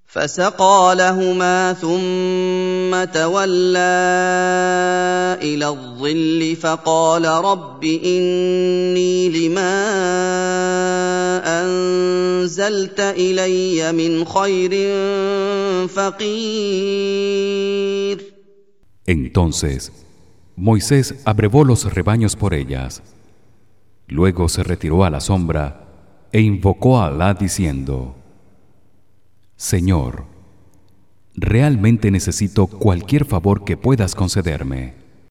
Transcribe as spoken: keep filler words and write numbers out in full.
فسقى لهما ثم تولى إلى الظل فقال رب إني لما أنزلت إلي من خير فقير. Entonces Moisés abrevó los rebaños por ellas. Luego se retiró a la sombra e invocó a Alá diciendo: Señor, realmente necesito cualquier favor que puedas concederme.